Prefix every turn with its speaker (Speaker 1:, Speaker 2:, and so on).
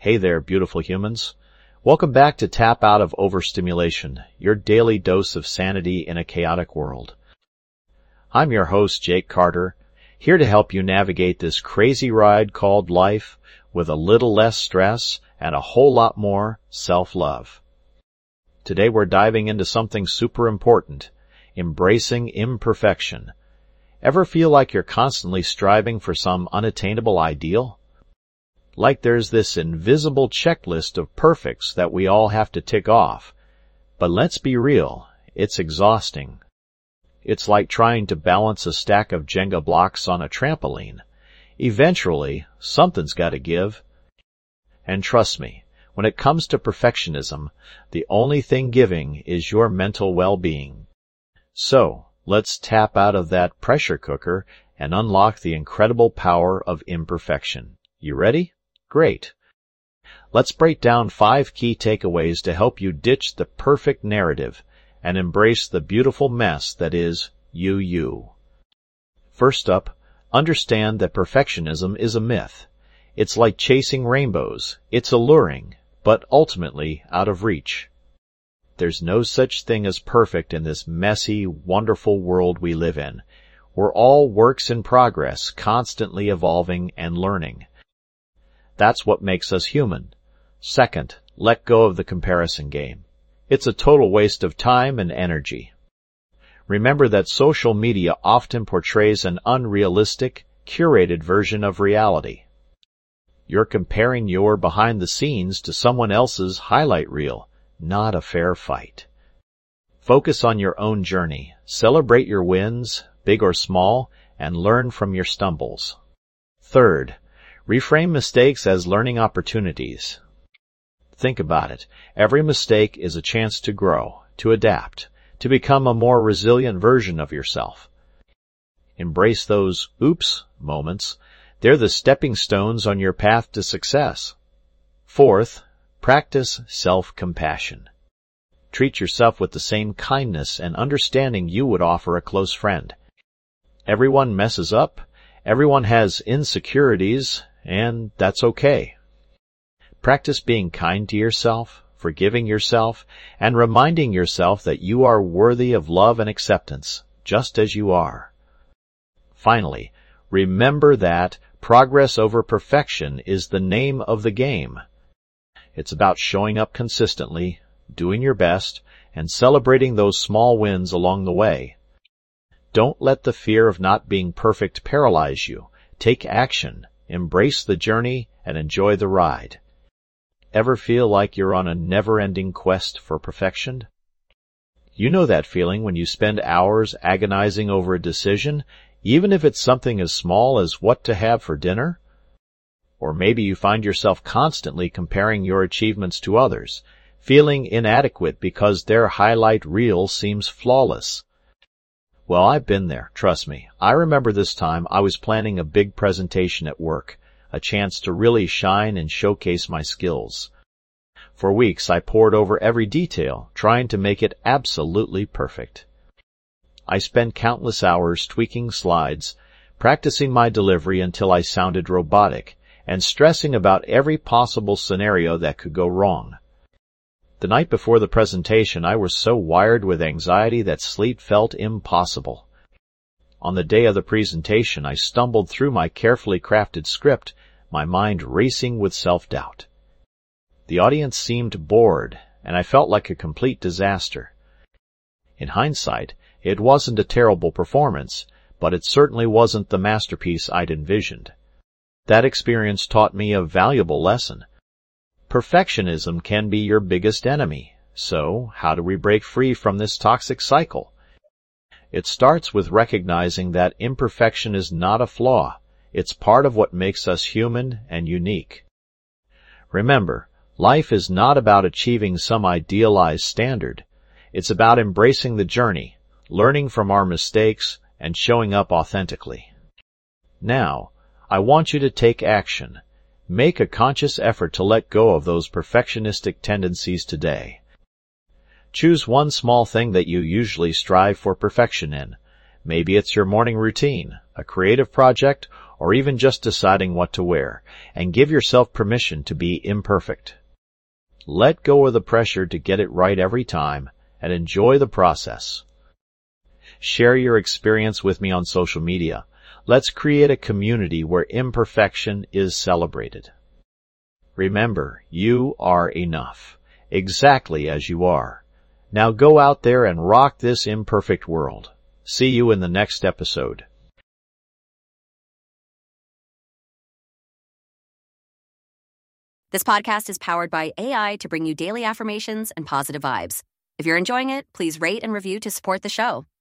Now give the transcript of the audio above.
Speaker 1: Hey there, beautiful humans. Welcome back to Tap Out of Overstimulation, your daily dose of sanity in a chaotic world. I'm your host, Jake Carter, here to help you navigate this crazy ride called life with a little less stress and a whole lot more self-love. Today we're diving into something super important, embracing imperfection. Ever feel like you're constantly striving for some unattainable ideal? Like there's this invisible checklist of perfects that we all have to tick off. But let's be real, it's exhausting. It's like trying to balance a stack of Jenga blocks on a trampoline. Eventually, something's got to give. And trust me, when it comes to perfectionism, the only thing giving is your mental well-being. So, let's tap out of that pressure cooker and unlock the incredible power of imperfection. You ready? Great. Let's break down 5 key takeaways to help you ditch the perfect narrative and embrace the beautiful mess that is you. First up, understand that perfectionism is a myth. It's like chasing rainbows. It's alluring, but ultimately out of reach. There's no such thing as perfect in this messy, wonderful world we live in. We're all works in progress, constantly evolving and learning. That's what makes us human. Second, let go of the comparison game. It's a total waste of time and energy. Remember that social media often portrays an unrealistic, curated version of reality. You're comparing your behind the scenes to someone else's highlight reel, not a fair fight. Focus on your own journey, celebrate your wins, big or small, and learn from your stumbles. Third, reframe mistakes as learning opportunities. Think about it. Every mistake is a chance to grow, to adapt, to become a more resilient version of yourself. Embrace those oops moments. They're the stepping stones on your path to success. Fourth, practice self-compassion. Treat yourself with the same kindness and understanding you would offer a close friend. Everyone messes up. Everyone has insecurities. And that's okay. Practice being kind to yourself, forgiving yourself, and reminding yourself that you are worthy of love and acceptance, just as you are. Finally, remember that progress over perfection is the name of the game. It's about showing up consistently, doing your best, and celebrating those small wins along the way. Don't let the fear of not being perfect paralyze you. Take action. Embrace the journey and enjoy the ride. Ever feel like you're on a never-ending quest for perfection? You know that feeling when you spend hours agonizing over a decision, even if it's something as small as what to have for dinner? Or maybe you find yourself constantly comparing your achievements to others, feeling inadequate because their highlight reel seems flawless. Well, I've been there, trust me. I remember this time I was planning a big presentation at work, a chance to really shine and showcase my skills. For weeks I pored over every detail, trying to make it absolutely perfect. I spent countless hours tweaking slides, practicing my delivery until I sounded robotic, and stressing about every possible scenario that could go wrong. The night before the presentation, I was so wired with anxiety that sleep felt impossible. On the day of the presentation, I stumbled through my carefully crafted script, my mind racing with self-doubt. The audience seemed bored, and I felt like a complete disaster. In hindsight, it wasn't a terrible performance, but it certainly wasn't the masterpiece I'd envisioned. That experience taught me a valuable lesson. Perfectionism can be your biggest enemy. So, how do we break free from this toxic cycle? It starts with recognizing that imperfection is not a flaw. It's part of what makes us human and unique. Remember, life is not about achieving some idealized standard. It's about embracing the journey, learning from our mistakes, and showing up authentically. Now, I want you to take action. Make a conscious effort to let go of those perfectionistic tendencies today. Choose one small thing that you usually strive for perfection in. Maybe it's your morning routine, a creative project, or even just deciding what to wear, and give yourself permission to be imperfect. Let go of the pressure to get it right every time, and enjoy the process. Share your experience with me on social media. Let's create a community where imperfection is celebrated. Remember, you are enough, exactly as you are. Now go out there and rock this imperfect world. See you in the next episode.
Speaker 2: This podcast is powered by AI to bring you daily affirmations and positive vibes. If you're enjoying it, please rate and review to support the show.